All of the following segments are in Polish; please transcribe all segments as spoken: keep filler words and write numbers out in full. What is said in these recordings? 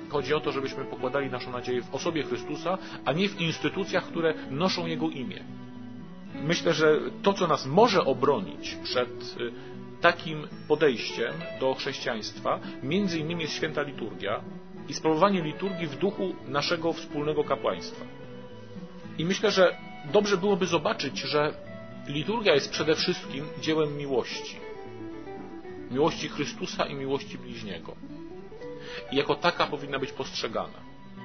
Chodzi o to, żebyśmy pokładali naszą nadzieję w osobie Chrystusa, a nie w instytucjach, które noszą Jego imię. Myślę, że to, co nas może obronić przed takim podejściem do chrześcijaństwa, między innymi jest święta liturgia i sprawowanie liturgii w duchu naszego wspólnego kapłaństwa. I myślę, że dobrze byłoby zobaczyć, że liturgia jest przede wszystkim dziełem miłości. Miłości Chrystusa i miłości bliźniego. I jako taka powinna być postrzegana.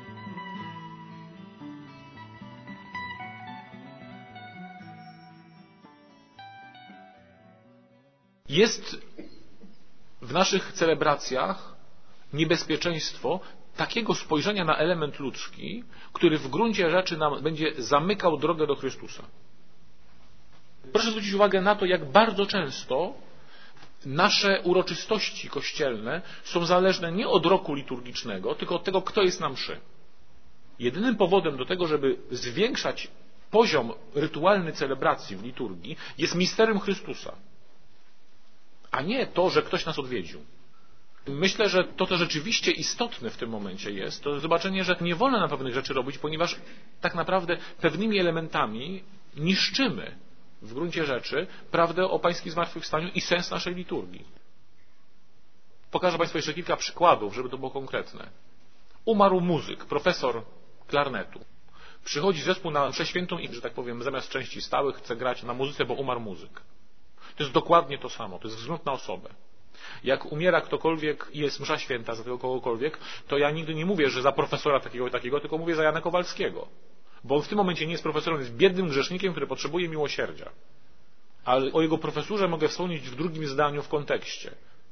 Jest w naszych celebracjach niebezpieczeństwo takiego spojrzenia na element ludzki, który w gruncie rzeczy nam będzie zamykał drogę do Chrystusa. Proszę zwrócić uwagę na to, jak bardzo często nasze uroczystości kościelne są zależne nie od roku liturgicznego, tylko od tego, kto jest na mszy. Jedynym powodem do tego, żeby zwiększać poziom rytualny celebracji w liturgii, jest misterium Chrystusa, a nie to, że ktoś nas odwiedził. Myślę, że to, co rzeczywiście istotne w tym momencie jest, to zobaczenie, że nie wolno nam pewnych rzeczy robić, ponieważ tak naprawdę pewnymi elementami niszczymy w gruncie rzeczy prawdę o Pańskim zmartwychwstaniu i sens naszej liturgii. Pokażę Państwu jeszcze kilka przykładów, żeby to było konkretne. Umarł muzyk, profesor klarnetu. Przychodzi zespół na mszę świętą i, że tak powiem, zamiast części stałych chce grać na muzyce, bo umarł muzyk. To jest dokładnie to samo, to jest wzgląd na osobę. Jak umiera ktokolwiek i jest msza święta za tego kogokolwiek, to ja nigdy nie mówię, że za profesora takiego i takiego, tylko mówię za Jana Kowalskiego. Bo on w tym momencie nie jest profesorem, jest biednym grzesznikiem, który potrzebuje miłosierdzia. Ale o jego profesurze mogę wspomnieć w drugim zdaniu w kontekście.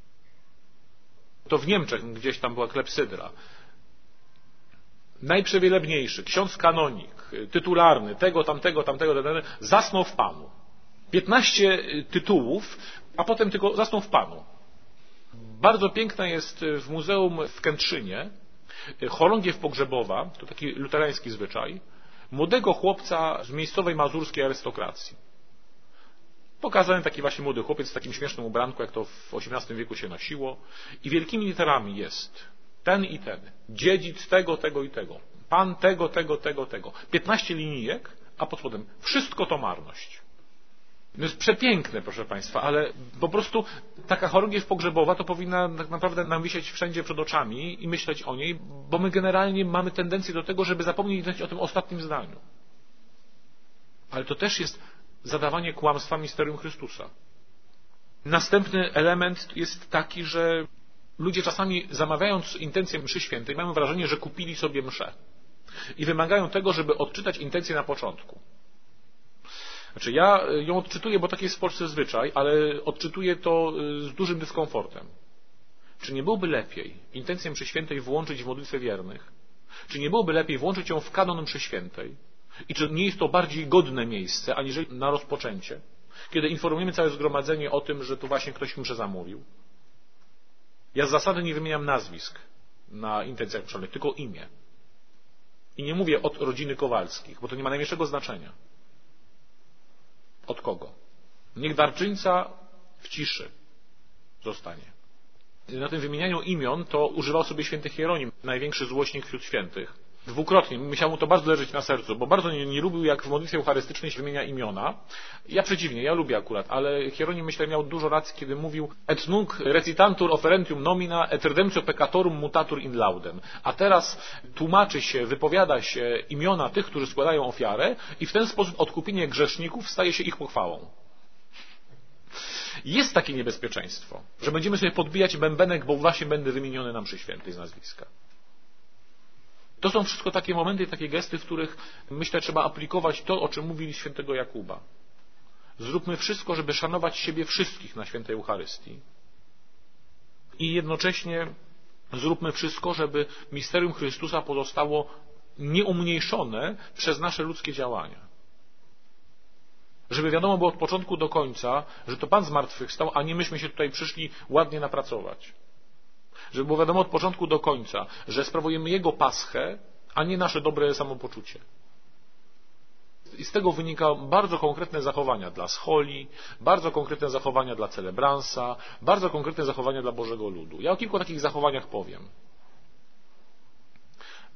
To w Niemczech gdzieś tam była klepsydra. Najprzewielebniejszy, ksiądz kanonik, tytularny, tego, tamtego, tamtego, tamtego, zasnął w Panu. piętnaście tytułów, a potem tylko zasnął w Panu. Bardzo piękna jest w muzeum w Kętrzynie chorągiew pogrzebowa, to taki luterański zwyczaj, młodego chłopca z miejscowej mazurskiej arystokracji. Pokazany taki właśnie młody chłopiec w takim śmiesznym ubranku, jak to w osiemnastym wieku się nosiło, i wielkimi literami jest ten i ten, dziedzic tego, tego i tego, pan tego, tego, tego, tego. piętnaście linijek, a pod spodem wszystko to marność. To jest przepiękne, proszę Państwa, ale po prostu taka chorągiew pogrzebowa to powinna tak naprawdę nam wisieć wszędzie przed oczami i myśleć o niej, bo my generalnie mamy tendencję do tego, żeby zapomnieć o tym ostatnim zdaniu. Ale to też jest zadawanie kłamstwa misterium Chrystusa. Następny element jest taki, że ludzie czasami zamawiając intencję mszy świętej mają wrażenie, że kupili sobie mszę i wymagają tego, żeby odczytać intencję na początku. Znaczy ja ją odczytuję, bo taki jest w Polsce zwyczaj, ale odczytuję to z dużym dyskomfortem. Czy nie byłoby lepiej intencję mszy świętej włączyć w modlitwę wiernych? Czy nie byłoby lepiej włączyć ją w kanon mszy świętej? I czy nie jest to bardziej godne miejsce, aniżeli na rozpoczęcie? Kiedy informujemy całe zgromadzenie o tym, że tu właśnie ktoś mszę zamówił. Ja z zasady nie wymieniam nazwisk na intencjach mszalnych, tylko imię. I nie mówię od rodziny Kowalskich, bo to nie ma najmniejszego znaczenia. Od kogo? Niech darczyńca w ciszy zostanie. Na tym wymienianiu imion to używał sobie święty Hieronim, największy złośnik wśród świętych. Dwukrotnie. Musiał mu to bardzo leżeć na sercu, bo bardzo nie, nie lubił, jak w modlitwie eucharystycznej się wymienia imiona. Ja przeciwnie, ja lubię akurat, ale Hieronim, myślę, miał dużo racji, kiedy mówił et nunc recitantur offerentium nomina et redemptio peccatorum mutatur in laudem. A teraz tłumaczy się, wypowiada się imiona tych, którzy składają ofiarę i w ten sposób odkupienie grzeszników staje się ich pochwałą. Jest takie niebezpieczeństwo, że będziemy sobie podbijać bębenek, bo właśnie będę wymieniony na mszy świętej z nazwiska. To są wszystko takie momenty, takie gesty, w których, myślę, trzeba aplikować to, o czym mówili świętego Jakuba. Zróbmy wszystko, żeby szanować siebie wszystkich na świętej Eucharystii. I jednocześnie zróbmy wszystko, żeby misterium Chrystusa pozostało nieumniejszone przez nasze ludzkie działania. Żeby wiadomo było od początku do końca, że to Pan zmartwychwstał, a nie myśmy się tutaj przyszli ładnie napracować. Żeby było wiadomo od początku do końca, że sprawujemy Jego paschę, a nie nasze dobre samopoczucie. I z tego wynika bardzo konkretne zachowania dla scholi, bardzo konkretne zachowania dla celebransa, bardzo konkretne zachowania dla Bożego ludu. Ja o kilku takich zachowaniach powiem.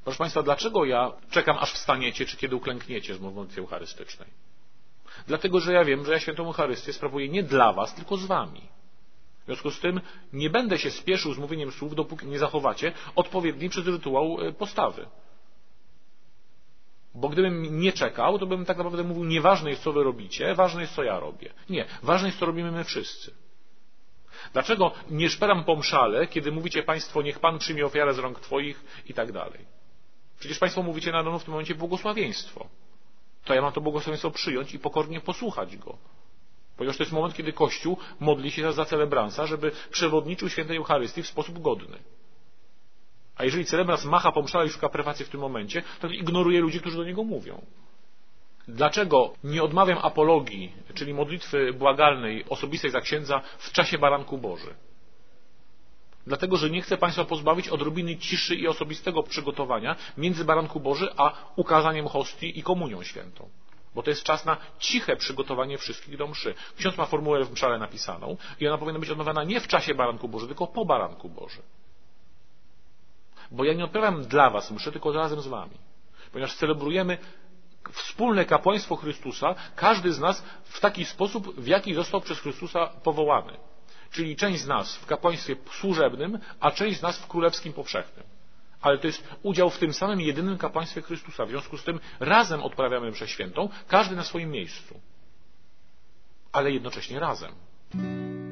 Proszę Państwa, dlaczego ja czekam, aż wstaniecie, czy kiedy uklękniecie z modlitwy eucharystycznej? Dlatego, że ja wiem, że ja świętą Eucharystię sprawuję nie dla Was, tylko z Wami. W związku z tym nie będę się spieszył z mówieniem słów, dopóki nie zachowacie odpowiedniej przez rytuał postawy. Bo gdybym nie czekał, to bym tak naprawdę mówił, nieważne jest, co Wy robicie, ważne jest, co ja robię. Nie, ważne jest, co robimy my wszyscy. Dlaczego nie szperam po mszale, kiedy mówicie Państwo, niech Pan przyjmie ofiarę z rąk Twoich i tak dalej? Przecież Państwo mówicie na nowo w tym momencie błogosławieństwo. To ja mam to błogosławieństwo przyjąć i pokornie posłuchać go. Ponieważ to jest moment, kiedy Kościół modli się za celebransa, żeby przewodniczył świętej Eucharystii w sposób godny. A jeżeli celebrant macha po mszale i szuka prefacji w tym momencie, to ignoruje ludzi, którzy do niego mówią. Dlaczego nie odmawiam apologii, czyli modlitwy błagalnej, osobistej za księdza w czasie baranku Boży? Dlatego, że nie chcę Państwa pozbawić odrobiny ciszy i osobistego przygotowania między baranku Boży a ukazaniem hostii i komunią świętą. Bo to jest czas na ciche przygotowanie wszystkich do mszy. Ksiądz ma formułę w mszale napisaną i ona powinna być odmawiana nie w czasie baranku Boży, tylko po baranku Boży. Bo ja nie odprawiam dla Was mszy, tylko razem z Wami. Ponieważ celebrujemy wspólne kapłaństwo Chrystusa, każdy z nas w taki sposób, w jaki został przez Chrystusa powołany. Czyli część z nas w kapłaństwie służebnym, a część z nas w królewskim powszechnym. Ale to jest udział w tym samym jedynym kapłaństwie Chrystusa. W związku z tym razem odprawiamy mszę świętą, każdy na swoim miejscu. Ale jednocześnie razem.